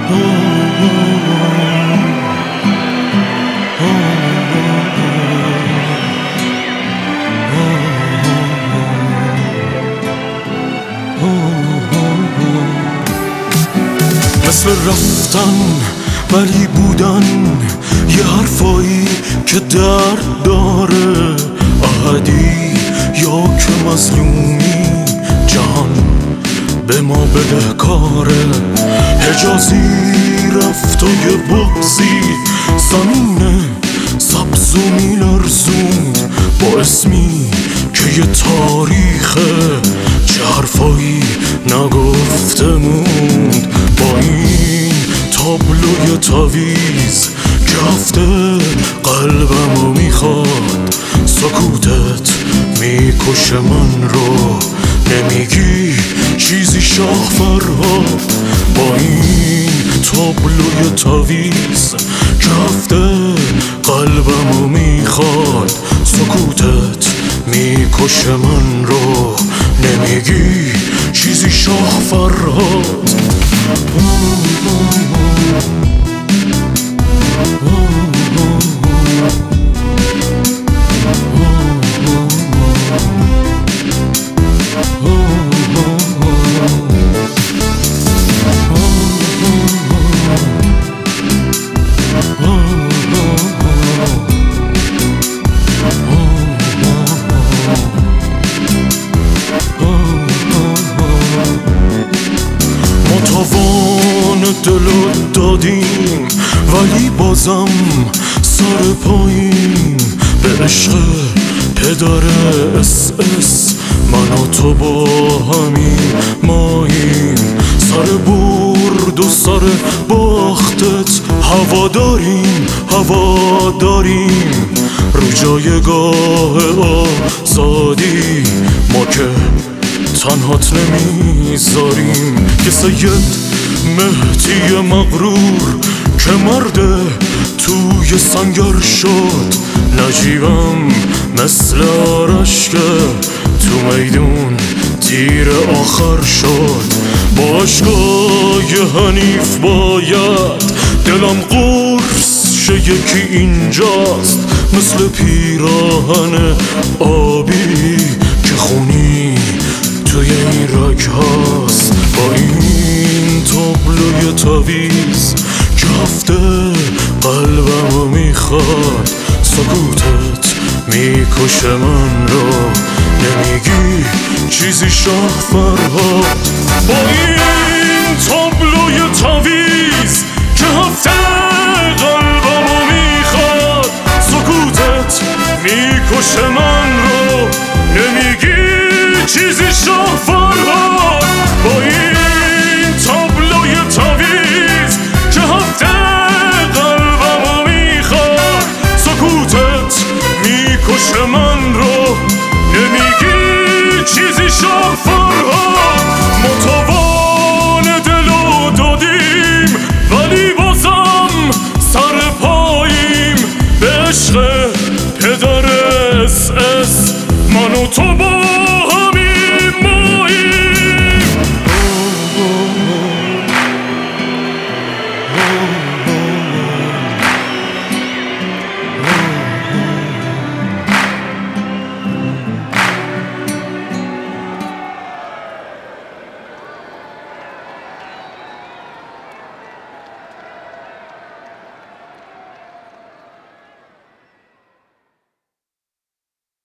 مثل رفتن ولی بودن، یه حرفایی که درد داره، احدی یا که مظلومی، جهان به ما بده کاره. حجازی رفت و یه بغضی زمین سبز و میلرزوند، با اسمی که یه تاریخه، چه حرفایی نگفته موند. با این تابلوی تاویز که هفته قلبمو میخواد، سکوتت میکشه من رو، نمیگی چیزی شاه فرهاد. با این تابلوی تاویز که هفته قلبمو میخواد، سکوتت میکشه من رو، نمیگی چیزی شاه فرهاد. دلو دادیم ولی بازم سر پایین، به عشق پدر اس من و تو با همین ماییم. سر برد و سر باختت هوا داریم، رو جایگاه آزادی ما که تنهات نمیذاریم. که سید مهدی مغرور که مرده توی سنگر شد، نجیبم مثل آرش که تو میدون تیر آخر شد. با عشقای حنیف باید دلم قرص شه، یکی اینجاست مثل پیراهن آبی که خونی توی این رگ هاست. با این تابلوی تاویز که هفته قلبمو میخواد، سکوتت میکشه من رو، نمیگی چیزی شاه فرهاد. با این تابلوی